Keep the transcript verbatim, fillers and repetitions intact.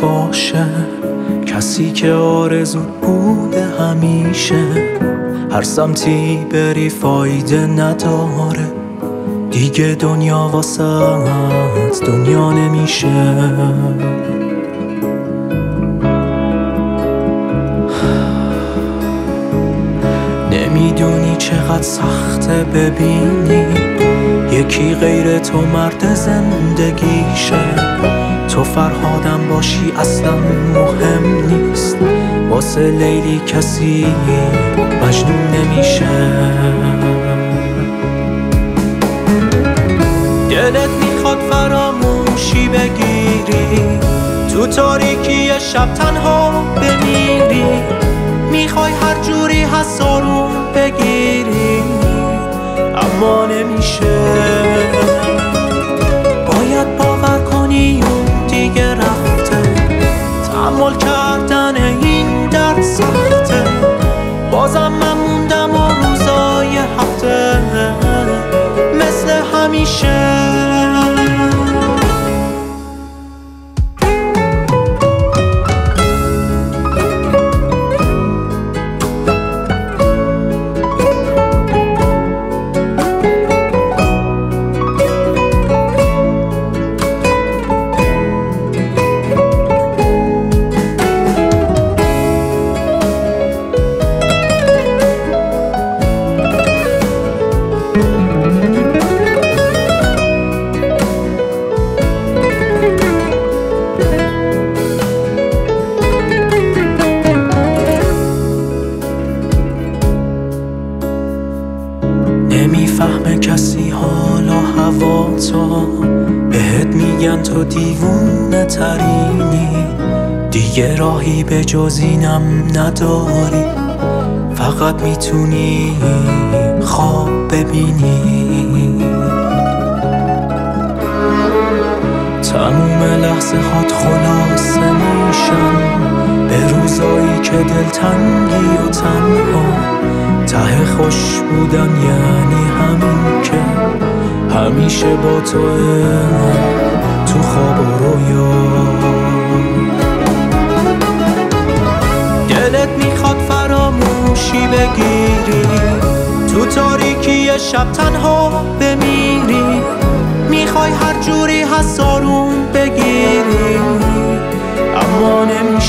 باشه، کسی که آرزوت بوده همیشه. هر سمتی بری فایده نداره، دیگه دنیا واسه‌ت دنیا نمیشه. نمیدونی چقدر سخته ببینی یکی غیر تو مرد زندگیشه. تو فرهادم باشی اصلا مهم نیست، واسه لیلی کسی مجنون نمیشه. دلت میخواد فراموشی بگیری، تو تاریکی شب تنها بمیری. میخوای هر جوری هست آروم بگیری، اما نمیشه. باید باور کنی اون دیگه رفته، تحمل کردن این درد سخته. بازم من موندم و روزای هفته مثل همیشه. نمیفهمه کسی حالا هوا تو، بهت میگن تو دیوونه ترینی. دیگه راهی به جز اینم نداری، فقط میتونی خواب ببینی. تموم لحظه هات خلاصه میشن به روزایی که دلتنگی و تنها. ته خوش بودن یعنی همین که همیشه با توه، تو خواب و رویا. دلت میخواد فراموشی بگیری، تو تاریکی شب تنها بمیری. میخوای هر جوری هست آروم بگیری، اما نمیشه.